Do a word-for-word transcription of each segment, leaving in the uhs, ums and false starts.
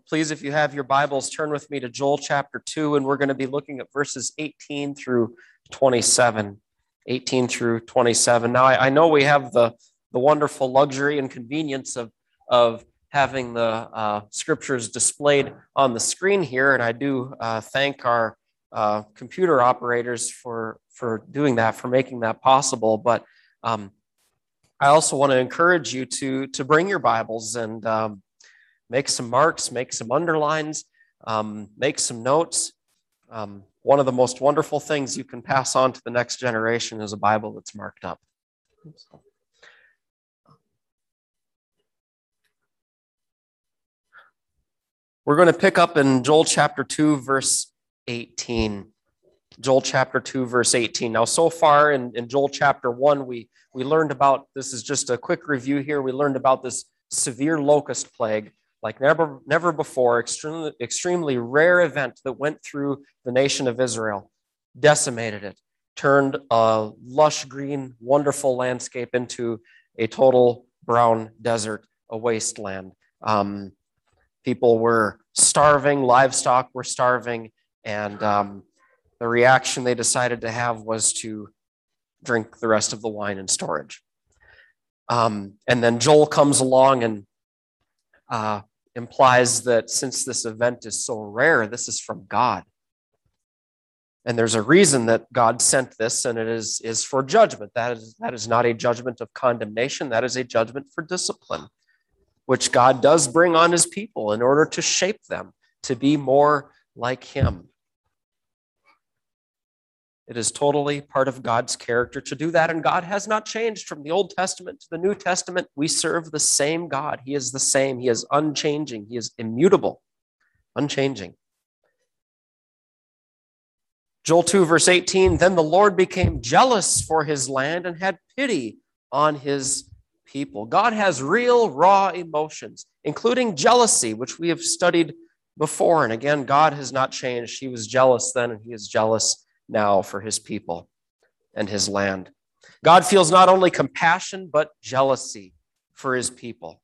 please, if you have your Bibles, turn with me to Joel chapter two, and we're going to be looking at verses eighteen through twenty-seven. eighteen through twenty-seven. Now, I, I know we have the, the wonderful luxury and convenience of, of having the uh, scriptures displayed on the screen here, and I do uh, thank our uh, computer operators for, for doing that, for making that possible. But um, I also want to encourage you to, to bring your Bibles and um, make some marks, make some underlines, um, make some notes. Um, one of the most wonderful things you can pass on to the next generation is a Bible that's marked up. We're going to pick up in Joel chapter two, verse eighteen. Joel chapter two, verse eighteen. Now, so far in, in Joel chapter one, we, we learned about, this is just a quick review here, we learned about this severe locust plague, like never, never before, extremely, extremely rare event that went through the nation of Israel, decimated it, turned a lush green, wonderful landscape into a total brown desert, a wasteland. Um, people were starving, livestock were starving, and um, the reaction they decided to have was to drink the rest of the wine in storage. Um, and then Joel comes along and uh, implies that since this event is so rare, this is from God. And there's a reason that God sent this, and it is, is for judgment. That is, that is not a judgment of condemnation. That is a judgment for discipline, which God does bring on his people in order to shape them to be more like him. It is totally part of God's character to do that, and God has not changed from the Old Testament to the New Testament. We serve the same God. He is the same. He is unchanging. He is immutable, unchanging. Joel two, verse eighteen, then the Lord became jealous for his land and had pity on his people. God has real, raw emotions, including jealousy, which we have studied before. And again, God has not changed. He was jealous then, and he is jealous now for his people and his land. God feels not only compassion, but jealousy for his people.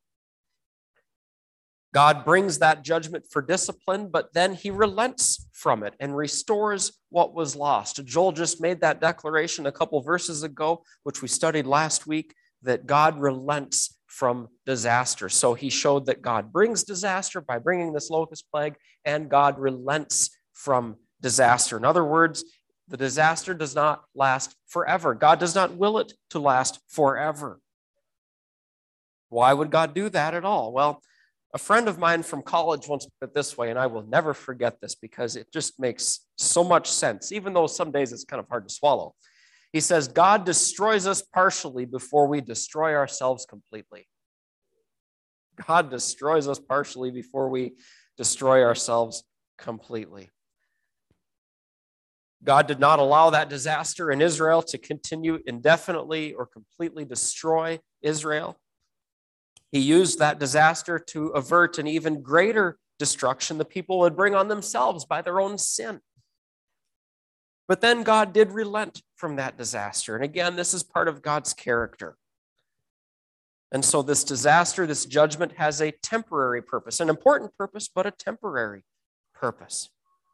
God brings that judgment for discipline, but then he relents from it and restores what was lost. Joel just made that declaration a couple verses ago, which we studied last week, that God relents from disaster. So he showed that God brings disaster by bringing this locust plague, and God relents from disaster. In other words, the disaster does not last forever. God does not will it to last forever. Why would God do that at all? Well, a friend of mine from college once put it this way, and I will never forget this because it just makes so much sense, even though some days it's kind of hard to swallow. He says, God destroys us partially before we destroy ourselves completely. God destroys us partially before we destroy ourselves completely. God did not allow that disaster in Israel to continue indefinitely or completely destroy Israel. He used that disaster to avert an even greater destruction the people would bring on themselves by their own sin. But then God did relent from that disaster. And again, this is part of God's character. And so this disaster, this judgment has a temporary purpose, an important purpose, but a temporary purpose.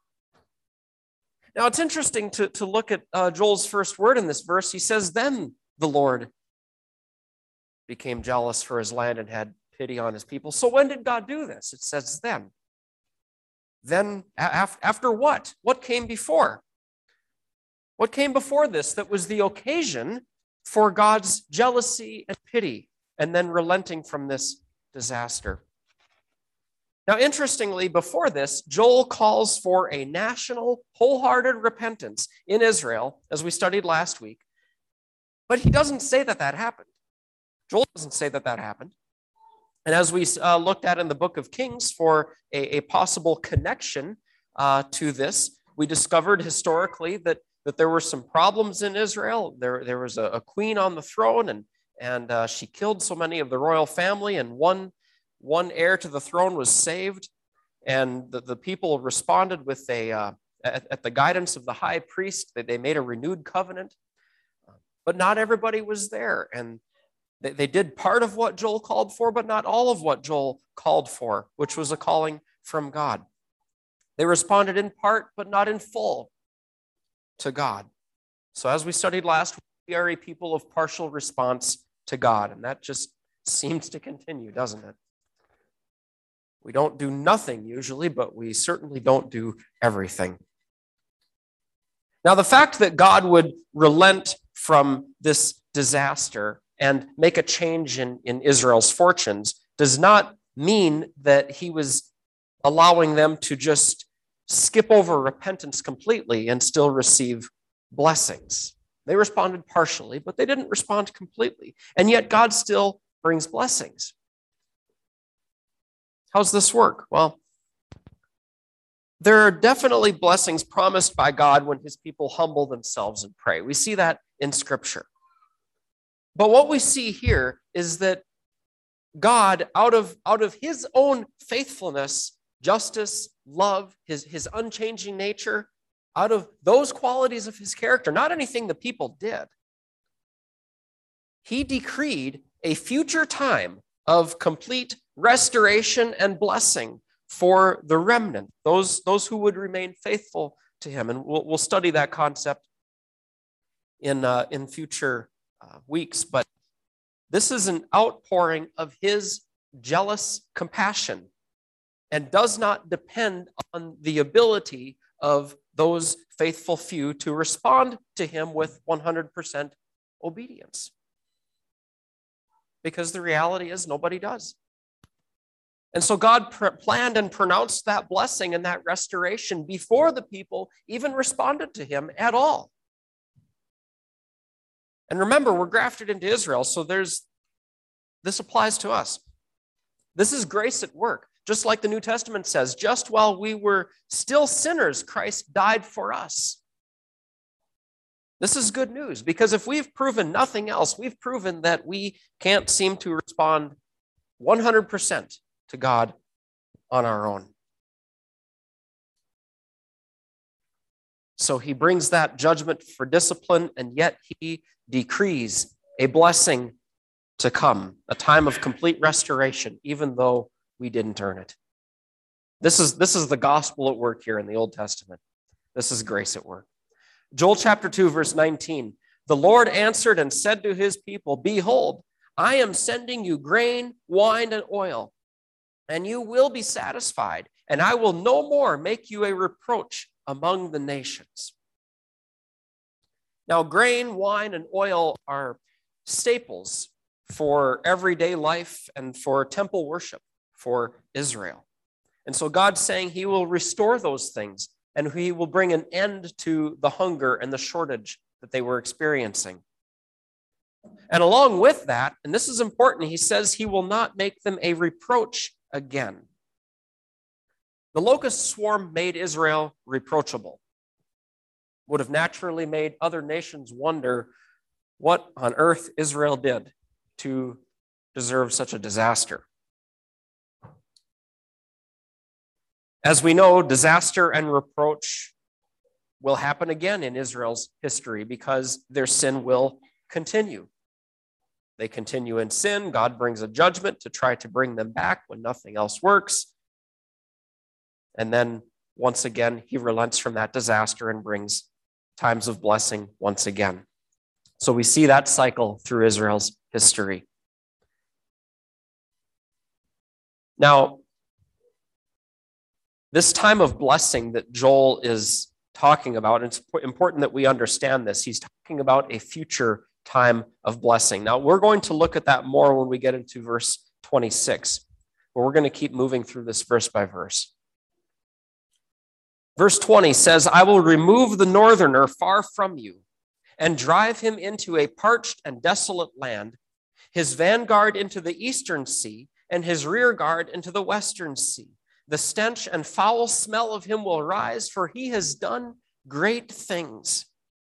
Now, it's interesting to, to look at uh, Joel's first word in this verse. He says, then the Lord became jealous for his land and had pity on his people. So when did God do this? It says then. Then af- after what? What came before? What came before this that was the occasion for God's jealousy and pity and then relenting from this disaster? Now, interestingly, before this, Joel calls for a national, wholehearted repentance in Israel, as we studied last week. But he doesn't say that that happened. Joel doesn't say that that happened. And as we uh, looked at in the book of Kings for a, a possible connection uh, to this, we discovered historically that, that there were some problems in Israel. There, there was a, a queen on the throne, and, and uh, she killed so many of the royal family, and one One heir to the throne was saved, and the, the people responded with a, uh, at, at the guidance of the high priest, that they made a renewed covenant. But not everybody was there, and they, they did part of what Joel called for, but not all of what Joel called for, which was a calling from God. They responded in part, but not in full to God. So as we studied last week, we are a people of partial response to God, and that just seems to continue, doesn't it? We don't do nothing usually, but we certainly don't do everything. Now, the fact that God would relent from this disaster and make a change in, in Israel's fortunes does not mean that he was allowing them to just skip over repentance completely and still receive blessings. They responded partially, but they didn't respond completely. And yet God still brings blessings. How's this work? Well, there are definitely blessings promised by God when his people humble themselves and pray. We see that in Scripture. But what we see here is that God, out of, out of his own faithfulness, justice, love, his, his unchanging nature, out of those qualities of his character, not anything the people did, he decreed a future time of complete restoration and blessing for the remnant, those, those who would remain faithful to him. And we'll, we'll study that concept in, uh, in future uh, weeks. But this is an outpouring of his jealous compassion and does not depend on the ability of those faithful few to respond to him with one hundred percent obedience. Because the reality is nobody does. And so God pr- planned and pronounced that blessing and that restoration before the people even responded to him at all. And remember, we're grafted into Israel, so there's this applies to us. This is grace at work. Just like the New Testament says, just while we were still sinners, Christ died for us. This is good news, because if we've proven nothing else, we've proven that we can't seem to respond one hundred percent to God on our own. So he brings that judgment for discipline, and yet he decrees a blessing to come, a time of complete restoration, even though we didn't earn it. This is, this is the gospel at work here in the Old Testament. This is grace at work. Joel chapter two, verse nineteen, the Lord answered and said to his people, behold, I am sending you grain, wine, and oil, and you will be satisfied, and I will no more make you a reproach among the nations. Now, grain, wine, and oil are staples for everyday life and for temple worship for Israel. And so God's saying he will restore those things, and he will bring an end to the hunger and the shortage that they were experiencing. And along with that, and this is important, he says he will not make them a reproach again. The locust swarm made Israel reproachable. Would have naturally made other nations wonder what on earth Israel did to deserve such a disaster. As we know, disaster and reproach will happen again in Israel's history because their sin will continue. They continue in sin. God brings a judgment to try to bring them back when nothing else works. And then once again, he relents from that disaster and brings times of blessing once again. So we see that cycle through Israel's history. Now, this time of blessing that Joel is talking about, and it's important that we understand this, he's talking about a future time of blessing. Now, we're going to look at that more when we get into verse twenty-six, but we're going to keep moving through this verse by verse. Verse twenty says, I will remove the northerner far from you and drive him into a parched and desolate land, his vanguard into the eastern sea and his rear guard into the western sea. The stench and foul smell of him will rise, for he has done great things.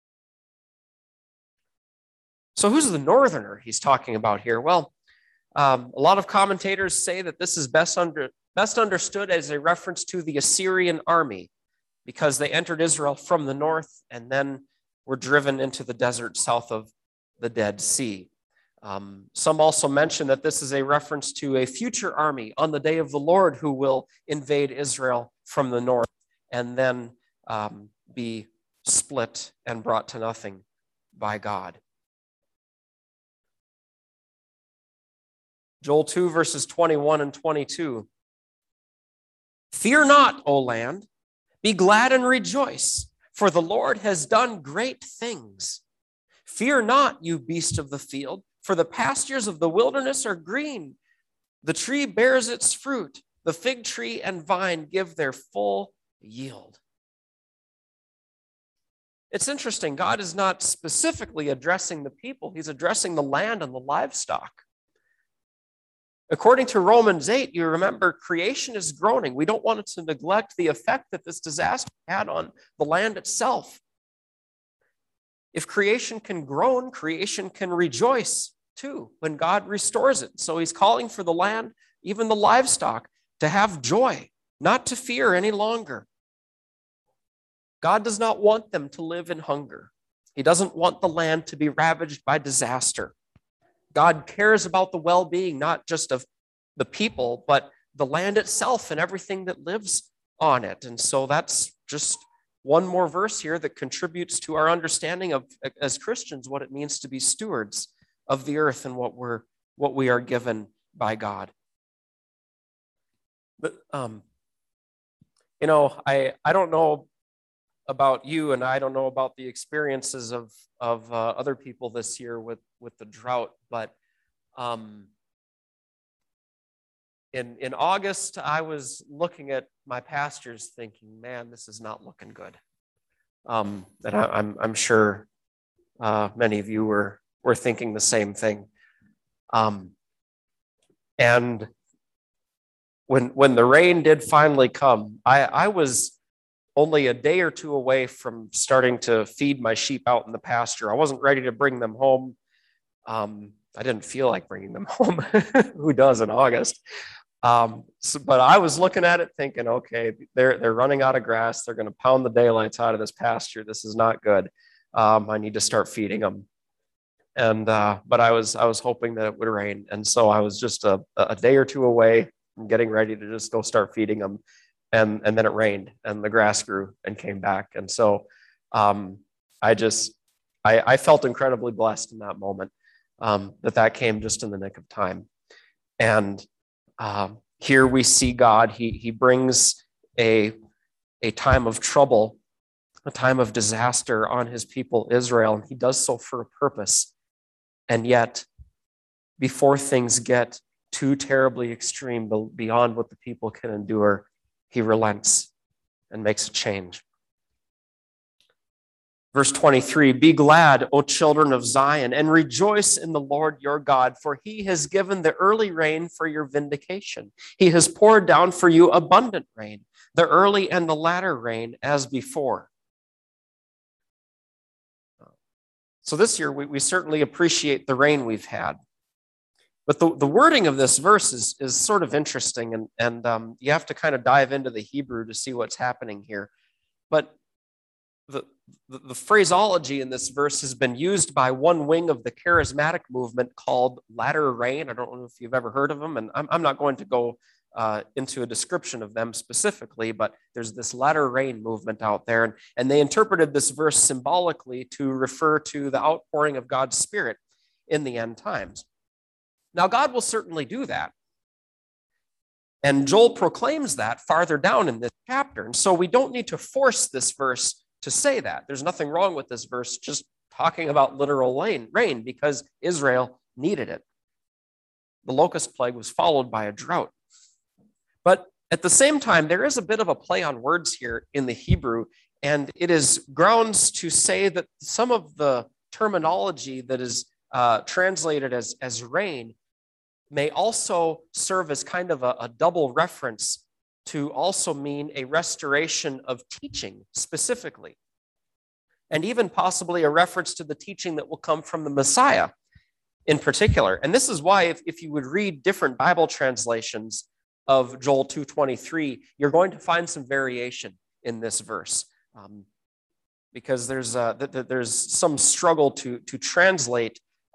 So who's the northerner he's talking about here? Well, um, a lot of commentators say that this is best, under, best understood as a reference to the Assyrian army, because they entered Israel from the north and then were driven into the desert south of the Dead Sea. Um, some also mention that this is a reference to a future army on the day of the Lord who will invade Israel from the north and then um, be split and brought to nothing by God. Joel two, verses twenty-one and twenty-two. Fear not, O land, be glad and rejoice, for the Lord has done great things. Fear not, you beast of the field, for the pastures of the wilderness are green. The tree bears its fruit. The fig tree and vine give their full yield. It's interesting. God is not specifically addressing the people. He's addressing the land and the livestock. According to Romans eight, you remember creation is groaning. We don't want to neglect the effect that this disaster had on the land itself. If creation can groan, creation can rejoice too when God restores it. So he's calling for the land, even the livestock, to have joy, not to fear any longer. God does not want them to live in hunger. He doesn't want the land to be ravaged by disaster. God cares about the well-being, not just of the people, but the land itself and everything that lives on it. And so that's just one more verse here that contributes to our understanding of, as Christians, what it means to be stewards of the earth and what we're what we are given by God. But um, you know, I I don't know about you, and I don't know about the experiences of of uh, other people this year with with the drought, but um, in in August, I was looking at my pastures, thinking, "Man, this is not looking good." Um, and I, I'm I'm sure uh, many of you were were thinking the same thing. Um, and when when the rain did finally come, I I was only a day or two away from starting to feed my sheep out in the pasture. I wasn't ready to bring them home. Um, I didn't feel like bringing them home. Who does in August? Um, so, but I was looking at it thinking, okay, they're they're running out of grass. They're going to pound the daylights out of this pasture. This is not good. Um, I need to start feeding them. And uh, but I was I was hoping that it would rain, and so I was just a, a day or two away from getting ready to just go start feeding them. And, and then it rained and the grass grew and came back. And so um, I just, I, I felt incredibly blessed in that moment um, that that came just in the nick of time. And uh, here we see God, he, he brings a, a time of trouble, a time of disaster on his people, Israel, and he does so for a purpose. And yet, before things get too terribly extreme beyond what the people can endure, he relents and makes a change. Verse twenty-three, be glad, O children of Zion, and rejoice in the Lord your God, for he has given the early rain for your vindication. He has poured down for you abundant rain, the early and the latter rain as before. So this year, we, we certainly appreciate the rain we've had. But the, the wording of this verse is, is sort of interesting, and, and um, you have to kind of dive into the Hebrew to see what's happening here. But the, the, the phraseology in this verse has been used by one wing of the charismatic movement called latter rain. I don't know if you've ever heard of them, and I'm, I'm not going to go uh, into a description of them specifically, but there's this latter rain movement out there, and, and they interpreted this verse symbolically to refer to the outpouring of God's Spirit in the end times. Now, God will certainly do that. And Joel proclaims that farther down in this chapter. And so we don't need to force this verse to say that. There's nothing wrong with this verse just talking about literal rain because Israel needed it. The locust plague was followed by a drought. But at the same time, there is a bit of a play on words here in the Hebrew, and it is grounds to say that some of the terminology that is uh, translated as, as rain may also serve as kind of a, a double reference to also mean a restoration of teaching specifically, and even possibly a reference to the teaching that will come from the Messiah in particular. And this is why if, if you would read different Bible translations of Joel two twenty-three, you're going to find some variation in this verse um, because there's uh, th- th- there's some struggle to, to translate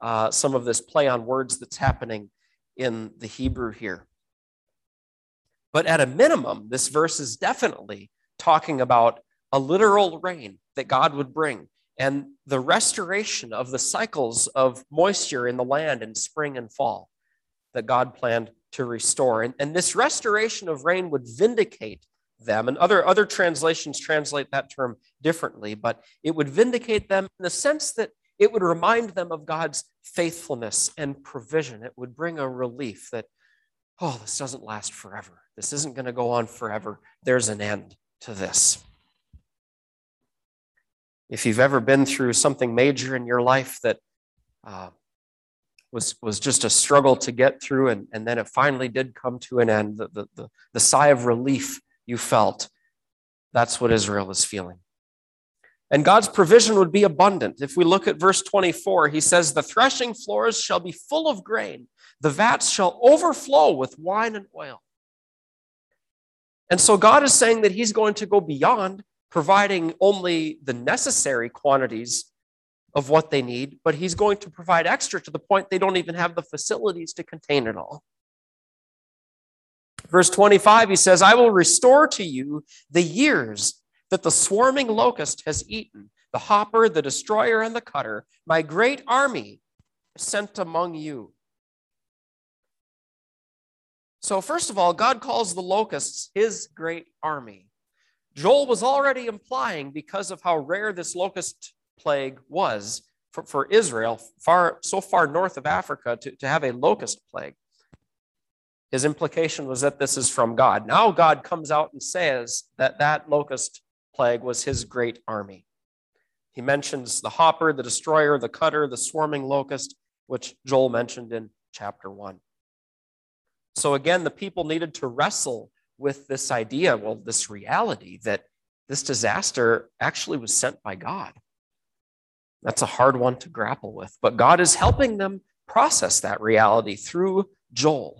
uh, some of this play on words that's happening in the Hebrew here. But at a minimum, this verse is definitely talking about a literal rain that God would bring and the restoration of the cycles of moisture in the land in spring and fall that God planned to restore. And, and this restoration of rain would vindicate them. And other, other translations translate that term differently, but it would vindicate them in the sense that it would remind them of God's faithfulness and provision. It would bring a relief that, oh, this doesn't last forever. This isn't going to go on forever. There's an end to this. If you've ever been through something major in your life that uh, was, was just a struggle to get through, and, and then it finally did come to an end, the, the, the, the sigh of relief you felt, that's what Israel is feeling. And God's provision would be abundant. If we look at verse twenty-four, he says, the threshing floors shall be full of grain. The vats shall overflow with wine and oil. And so God is saying that he's going to go beyond providing only the necessary quantities of what they need, but he's going to provide extra to the point they don't even have the facilities to contain it all. Verse twenty-five, he says, I will restore to you the years that the swarming locust has eaten, the hopper, the destroyer, and the cutter, my great army sent among you. So first of all, God calls the locusts his great army. Joel was already implying, because of how rare this locust plague was for, for Israel, far so far north of Africa, to, to have a locust plague. His implication was that this is from God. Now God comes out and says that that locust plague was his great army. He mentions the hopper, the destroyer, the cutter, the swarming locust, which Joel mentioned in chapter one. So again, the people needed to wrestle with this idea, well, this reality that this disaster actually was sent by God. That's a hard one to grapple with, but God is helping them process that reality through Joel.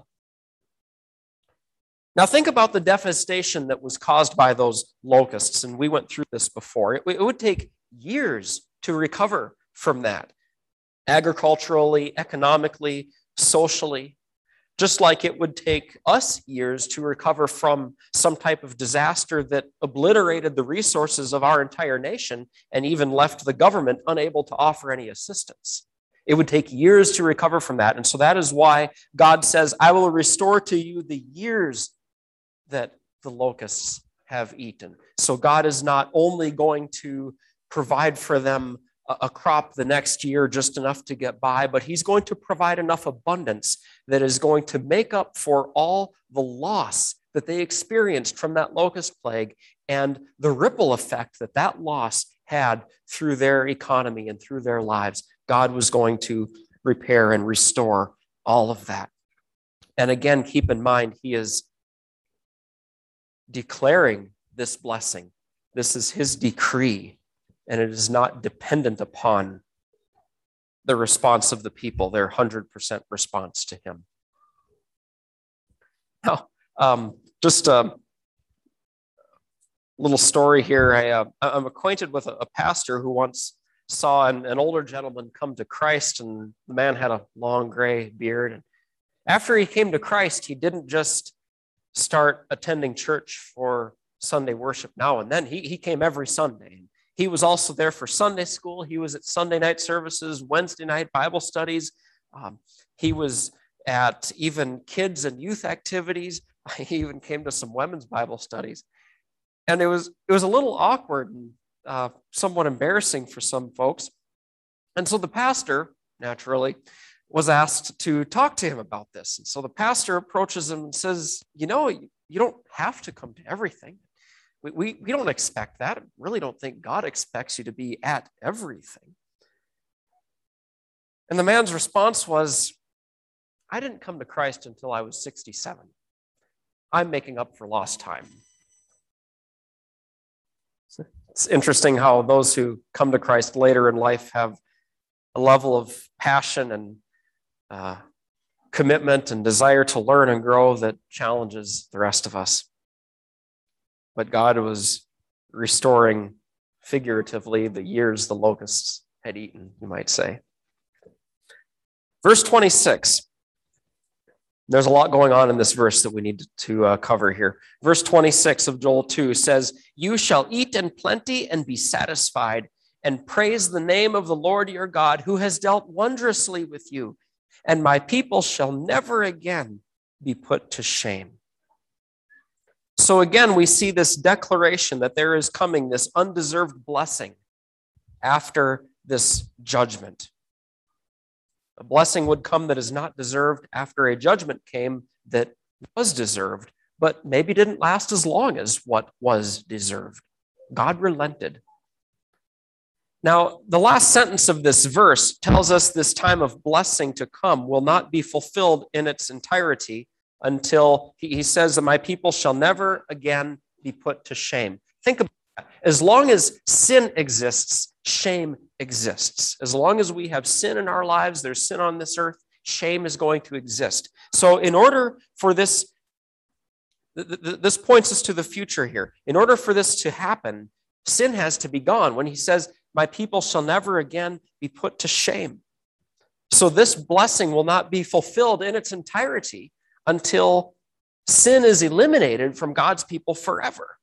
Now think about the devastation that was caused by those locusts, and we went through this before. It, it would take years to recover from that, agriculturally, economically, socially, just like it would take us years to recover from some type of disaster that obliterated the resources of our entire nation and even left the government unable to offer any assistance. It would take years to recover from that. And so that is why God says, I will restore to you the years that the locusts have eaten. So God is not only going to provide for them a, a crop the next year, just enough to get by, but he's going to provide enough abundance that is going to make up for all the loss that they experienced from that locust plague and the ripple effect that that loss had through their economy and through their lives. God was going to repair and restore all of that. And again, keep in mind, he is declaring this blessing. This is his decree, and it is not dependent upon the response of the people, their one hundred percent response to him. Now, um, just a little story here. I, uh, I'm acquainted with a, a pastor who once saw an, an older gentleman come to Christ, and the man had a long gray beard. And after he came to Christ, he didn't just start attending church for Sunday worship now and then. He, he came every Sunday. He was also there for Sunday school. He was at Sunday night services, Wednesday night Bible studies. Um, he was at even kids and youth activities. He even came to some women's Bible studies. And it was, it was a little awkward and uh, somewhat embarrassing for some folks. And so the pastor, naturally, was asked to talk to him about this. And so the pastor approaches him and says, you know, you, you don't have to come to everything. We, we, we don't expect that. I really don't think God expects you to be at everything. And the man's response was, I didn't come to Christ until I was sixty-seven. I'm making up for lost time. It's interesting how those who come to Christ later in life have a level of passion and uh, commitment and desire to learn and grow that challenges the rest of us. But God was restoring figuratively the years the locusts had eaten, you might say. Verse twenty-six. There's a lot going on in this verse that we need to uh, cover here. Verse twenty-six of Joel two says, "You shall eat in plenty and be satisfied, and praise the name of the Lord your God, who has dealt wondrously with you, and my people shall never again be put to shame." So again, we see this declaration that there is coming this undeserved blessing after this judgment. A blessing would come that is not deserved after a judgment came that was deserved, but maybe didn't last as long as what was deserved. God relented. Now, the last sentence of this verse tells us this time of blessing to come will not be fulfilled in its entirety until he says that my people shall never again be put to shame. Think about that. As long as sin exists, shame exists. As long as we have sin in our lives, there's sin on this earth, shame is going to exist. So in order for this, this points us to the future here. In order for this to happen, sin has to be gone. When he says, my people shall never again be put to shame. So this blessing will not be fulfilled in its entirety until sin is eliminated from God's people forever.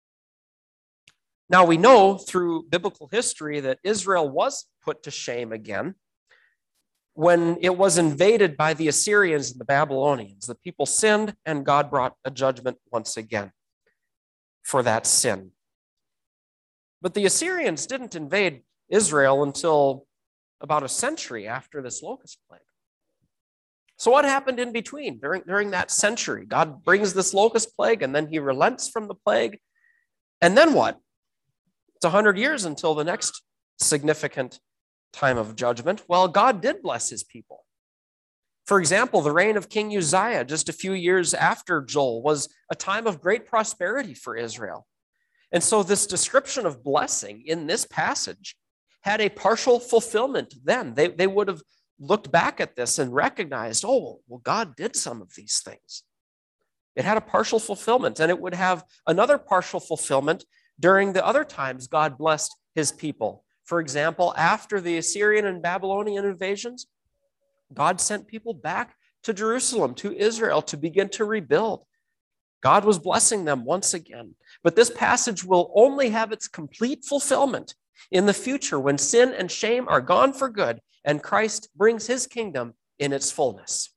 Now, we know through biblical history that Israel was put to shame again when it was invaded by the Assyrians and the Babylonians. The people sinned, and God brought a judgment once again for that sin. But the Assyrians didn't invade Israel until about a century after this locust plague. So what happened in between during, during that century? God brings this locust plague, and then he relents from the plague. And then what? It's one hundred years until the next significant time of judgment. Well, God did bless his people. For example, the reign of King Uzziah, just a few years after Joel, was a time of great prosperity for Israel. And so this description of blessing in this passage had a partial fulfillment then. They, they would have looked back at this and recognized, oh, well, God did some of these things. It had a partial fulfillment, and it would have another partial fulfillment during the other times God blessed his people. For example, after the Assyrian and Babylonian invasions, God sent people back to Jerusalem, to Israel, to begin to rebuild. God was blessing them once again. But this passage will only have its complete fulfillment in the future when sin and shame are gone for good and Christ brings his kingdom in its fullness.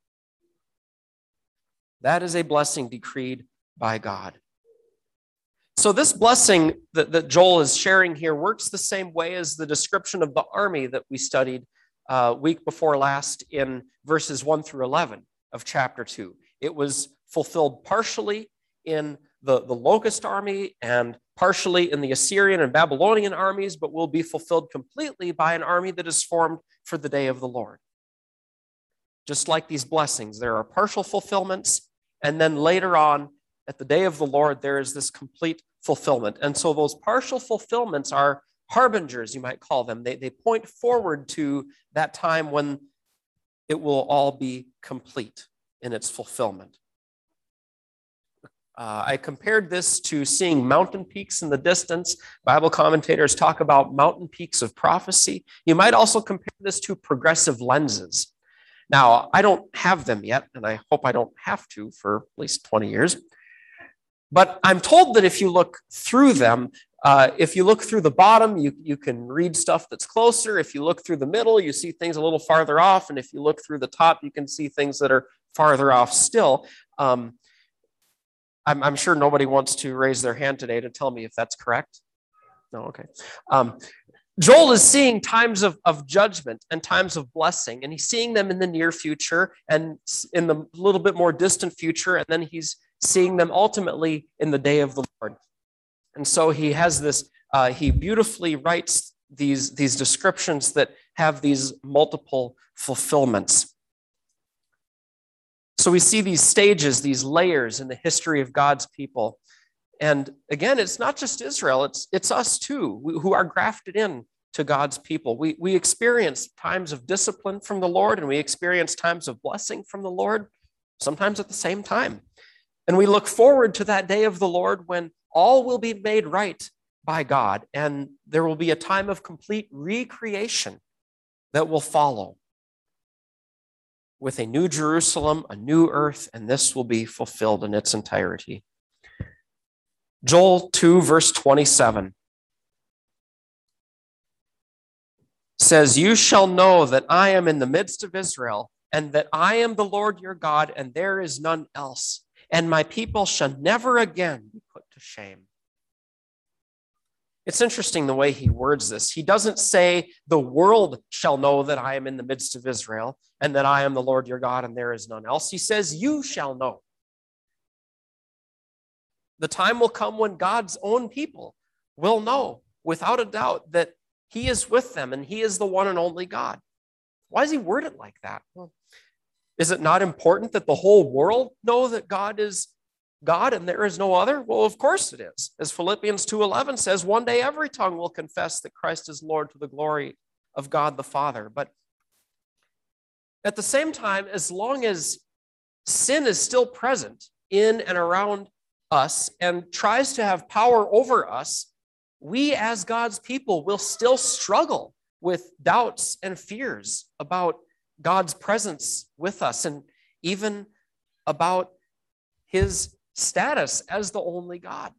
That is a blessing decreed by God. So this blessing that, that Joel is sharing here works the same way as the description of the army that we studied uh, week before last in verses one through eleven of chapter two. It was fulfilled partially in the, the locust army and partially in the Assyrian and Babylonian armies, but will be fulfilled completely by an army that is formed for the day of the Lord. Just like these blessings, there are partial fulfillments, and then later on, at the day of the Lord, there is this complete fulfillment. And so those partial fulfillments are harbingers, you might call them. They, they point forward to that time when it will all be complete in its fulfillment. Uh, I compared this to seeing mountain peaks in the distance. Bible commentators talk about mountain peaks of prophecy. You might also compare this to progressive lenses. Now, I don't have them yet, and I hope I don't have to for at least twenty years. But I'm told that if you look through them, uh, if you look through the bottom, you, you can read stuff that's closer. If you look through the middle, you see things a little farther off. And if you look through the top, you can see things that are farther off still. Um, I'm, I'm sure nobody wants to raise their hand today to tell me if that's correct. No, okay. Um, Joel is seeing times of, of judgment and times of blessing, and he's seeing them in the near future and in the little bit more distant future, and then he's seeing them ultimately in the day of the Lord. And so he has this, uh, he beautifully writes these, these descriptions that have these multiple fulfillments. So we see these stages, these layers in the history of God's people. And again, it's not just Israel, it's, it's us too, who are grafted in to God's people. We, we experience times of discipline from the Lord, and we experience times of blessing from the Lord, sometimes at the same time. And we look forward to that day of the Lord when all will be made right by God, and there will be a time of complete recreation that will follow. with a new Jerusalem, a new earth, and this will be fulfilled in its entirety. Joel two, verse twenty-seven says, "You shall know that I am in the midst of Israel, and that I am the Lord your God, and there is none else, and my people shall never again be put to shame." It's interesting the way he words this. He doesn't say, "The world shall know that I am in the midst of Israel, and that I am the Lord your God, and there is none else." He says, "You shall know." The time will come when God's own people will know, without a doubt, that he is with them, and he is the one and only God. Why does he word it like that? Well, is it not important that the whole world know that God is God and there is no other? Well, of course it is. As Philippians two eleven says, one day every tongue will confess that Christ is Lord to the glory of God the Father. But at the same time, as long as sin is still present in and around us and tries to have power over us, we as God's people will still struggle with doubts and fears about God's presence with us, and even about his status as the only God.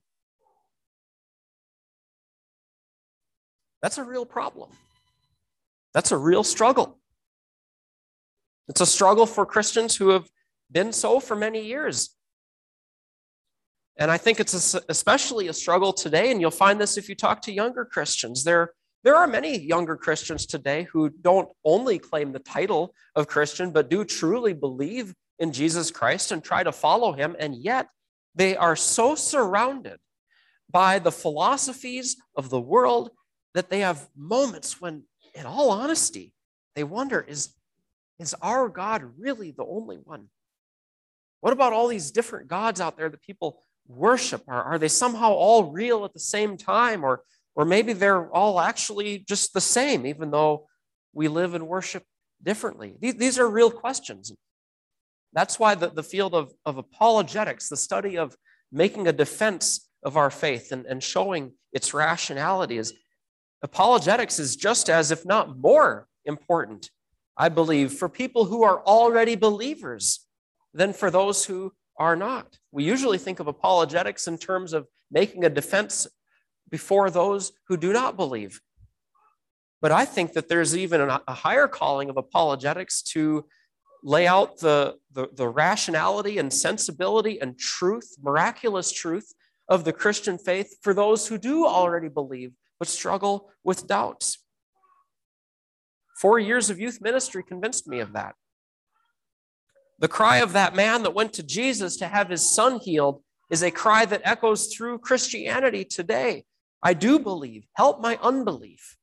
That's a real problem. That's a real struggle. It's a struggle for Christians who have been so for many years. And I think it's especially a struggle today, and you'll find this if you talk to younger Christians. There, there are many younger Christians today who don't only claim the title of Christian, but do truly believe in Jesus Christ and try to follow him, and yet they are so surrounded by the philosophies of the world that they have moments when, in all honesty, they wonder, is, is our God really the only one? What about all these different gods out there that people worship? Are, are they somehow all real at the same time? Or, or maybe they're all actually just the same, even though we live and worship differently. These, these are real questions. That's why the, the field of, of apologetics, the study of making a defense of our faith and, and showing its rationality, is apologetics is just as, if not more important, I believe, for people who are already believers than for those who are not. We usually think of apologetics in terms of making a defense before those who do not believe. But I think that there's even a higher calling of apologetics to lay out the, the, the rationality and sensibility and truth, miraculous truth of the Christian faith for those who do already believe but struggle with doubts. Four years of youth ministry convinced me of that. The cry of that man that went to Jesus to have his son healed is a cry that echoes through Christianity today. I do believe. Help my unbelief.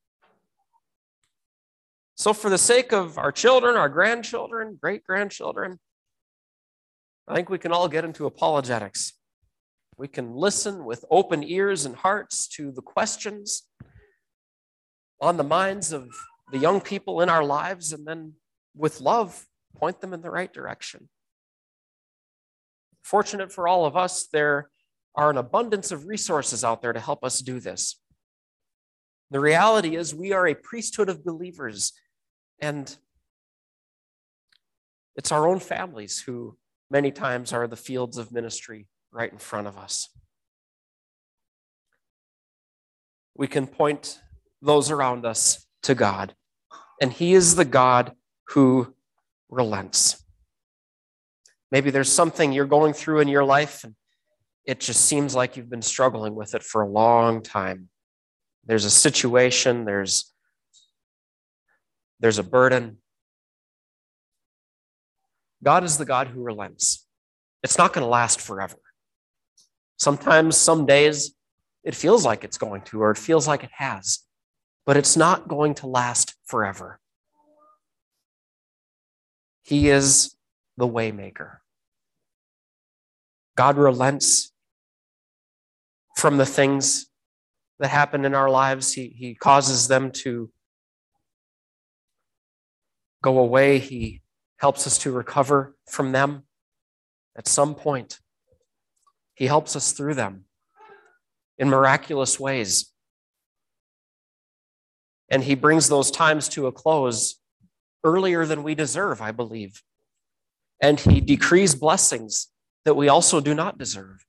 So for the sake of our children, our grandchildren, great-grandchildren, I think we can all get into apologetics. We can listen with open ears and hearts to the questions on the minds of the young people in our lives, and then with love, point them in the right direction. Fortunate for all of us, there are an abundance of resources out there to help us do this. The reality is we are a priesthood of believers, and it's our own families who many times are the fields of ministry right in front of us. We can point those around us to God, and he is the God who relents. Maybe there's something you're going through in your life, and it just seems like you've been struggling with it for a long time. There's a situation, there's There's a burden. God is the God who relents. It's not going to last forever. Sometimes, some days, it feels like it's going to, or it feels like it has, but it's not going to last forever. He is the way maker. God relents from the things that happen in our lives. He, he causes them to go away. He helps us to recover from them at some point. He helps us through them in miraculous ways. And he brings those times to a close earlier than we deserve, I believe. and he decrees blessings that we also do not deserve.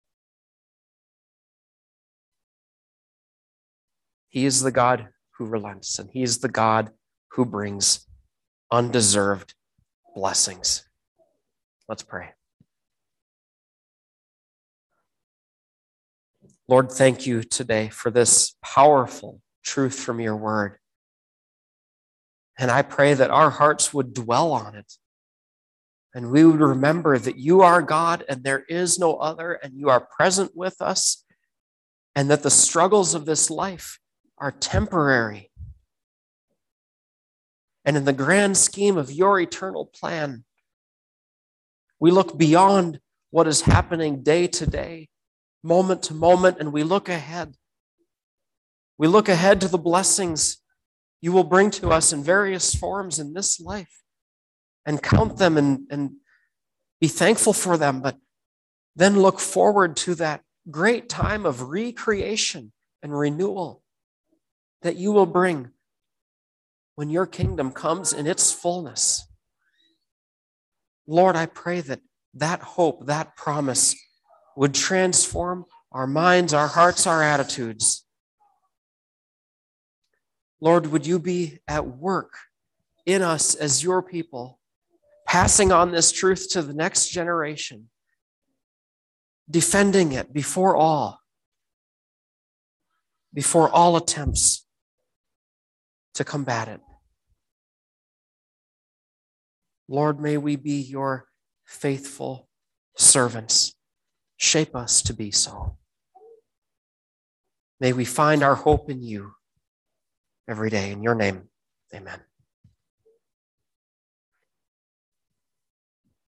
He is the God who relents, and he is the God who brings undeserved blessings. Let's pray. Lord, thank you today for this powerful truth from your word. And I pray that our hearts would dwell on it. And we would remember that you are God and there is no other, and you are present with us, and that the struggles of this life are temporary. And in the grand scheme of your eternal plan, we look beyond what is happening day to day, moment to moment, and we look ahead. We look ahead to the blessings you will bring to us in various forms in this life, and count them and, and be thankful for them, but then look forward to that great time of recreation and renewal that you will bring when your kingdom comes in its fullness. Lord, I pray that that hope, that promise would transform our minds, our hearts, our attitudes. Lord, would you be at work in us as your people, passing on this truth to the next generation, defending it before all, before all attempts to combat it. Lord, may we be your faithful servants. Shape us to be so. May we find our hope in you every day. In your name, amen.